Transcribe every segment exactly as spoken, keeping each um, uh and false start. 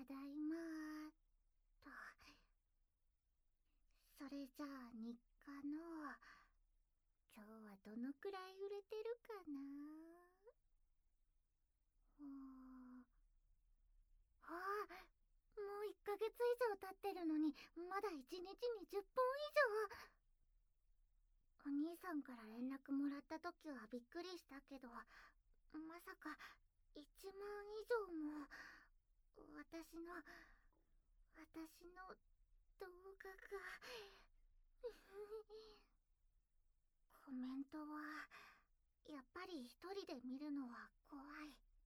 ただいまーと。それじゃあ日課の今日はどのくらい売れてるかな。ほーああ、もういっかげつ以上経ってるのにまだいちにちにじゅっぽん以上。お兄さんから連絡もらった時はびっくりしたけど、まさかいちまん以上も。私の私の動画がコメントはやっぱり一人で見るのは怖い。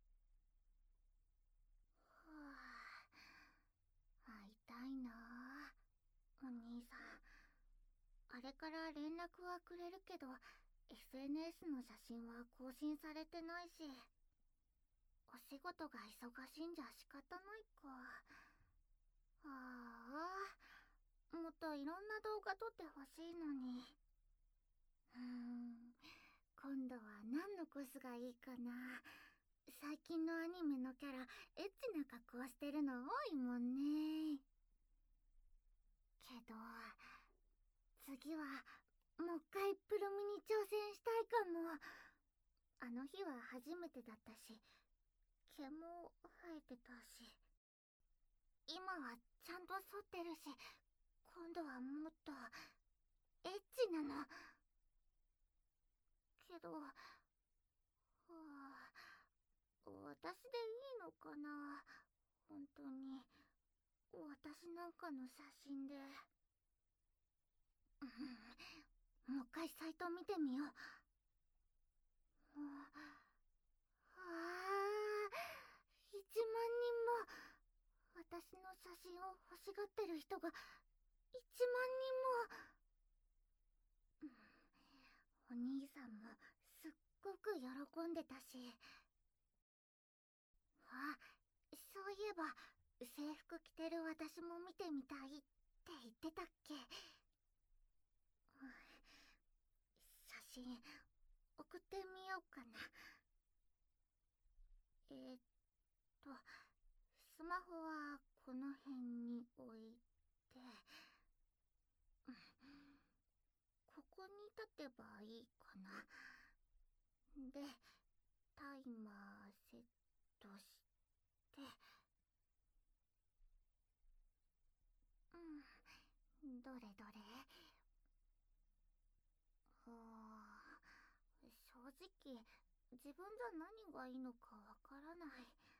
はあ、会いたいなお兄さん。あれから連絡はくれるけど エスエヌエス の写真は更新されてないし、お仕事が忙しいんじゃ仕方ないか。ああ、もっといろんな動画撮ってほしいのに。うーん、今度は何のコスがいいかな。最近のアニメのキャラエッチな格好してるの多いもんね。けど次はもう一回プロミに挑戦したいかも。あの日は初めてだったし、毛も生えてたし、今はちゃんと剃ってるし、今度はもっとエッチなの。けど、はあ、私でいいのかな、本当に。私なんかの写真で。うん、もう一回サイト見てみよう。ああ、いちまんにんも私の写真を欲しがってる人がいちまんにんも。お兄さんもすっごく喜んでたし。あ、そういえば制服着てる私も見てみたいって言ってたっけ。写真送ってみようかな。えー、っとスマホはこの辺に置いて、ここに立てばいいかな。でタイマーセットして、うん、どれどれ。はあ、正直自分じゃ何がいいのかわからない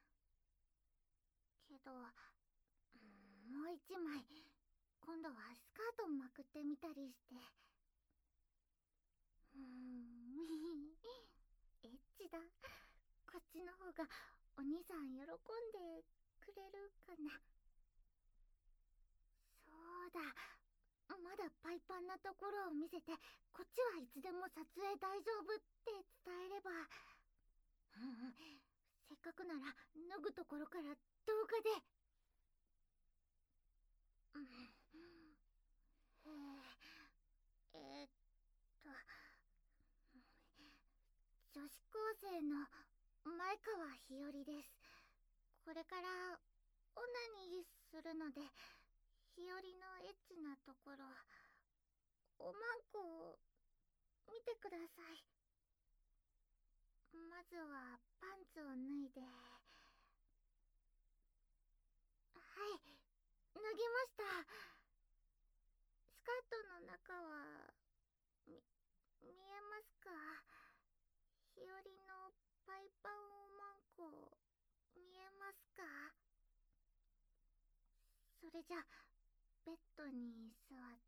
けど、うん、もう一枚今度はスカートまくってみたりして。うーんエッチだ。こっちの方がお兄さん喜んでくれるかな。そうだ、まだパイパンなところを見せて、こっちはいつでも撮影大丈夫って伝えれば。うん、せっかくなら脱ぐところから動画で。うん、えー、えーっと女子高生の前川日和です。これからオナニーするので、日和のエッチなところ、おまんこを見てください。まずはパンツを脱いで。はい、脱ぎました。スカートの中はみ見えますか。日和のパイパンおまんこ見えますか。それじゃベッドに座って。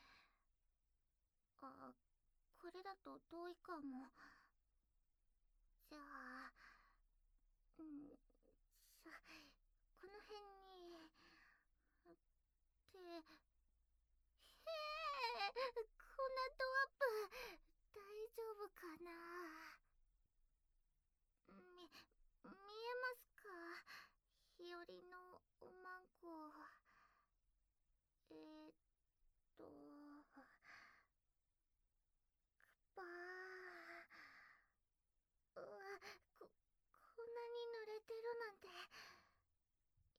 あ、これだと遠いかも。じゃあ、うん、さ、この辺に手。へえ、こんなドアップ大丈夫かな。み、見えますか、日和のおまんこ。えー、っとばー、うわ、ここんなに濡れてるなんて。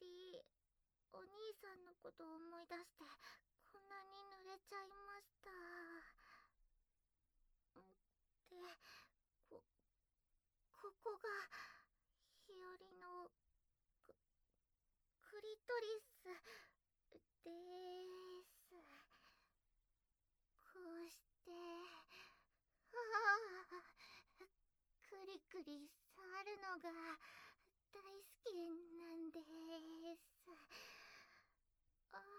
りお兄さんのことを思い出してこんなに濡れちゃいました。で、こ、ここが日和のク、クリトリスです。こうして、はあ、くりくり触るのが大好きなんです。ああ、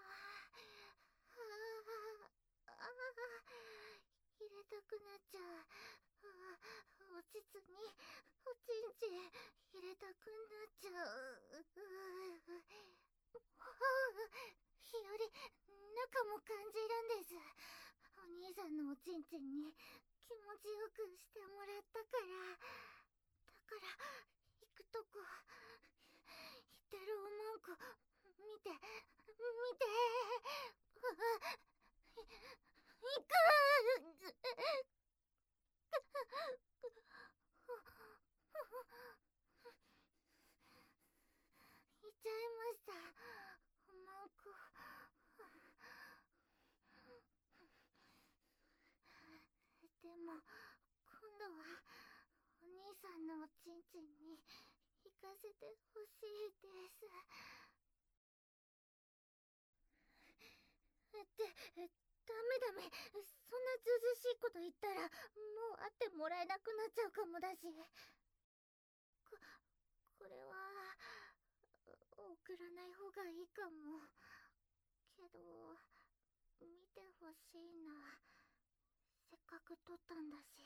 ああ、ああ、入れたくなっちゃう。ああ、おちつにおちんちん入れたくなっちゃう。はあ、日和、中も感じるんです。お兄さんのおちんちんに気持ちよくしてもらったから。だから行くとこ言ってるおまんこ見て見て、行く。行っちゃいました、おまんこ。でも今度はお兄さんのおちんちんに行かせてほしいです。って、ダメダメ、そんなずうずうしいこと言ったらもう会ってもらえなくなっちゃうかもだし。こ、これは送らない方がいいかも。けど見てほしいな、せっかく撮ったんだし。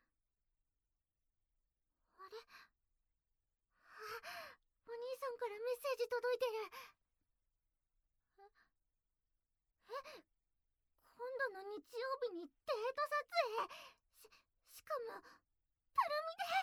あれ、あ、お兄さんからメッセージ届いてる。え、今度の日曜日にデート撮影。し、しかも、たるみで。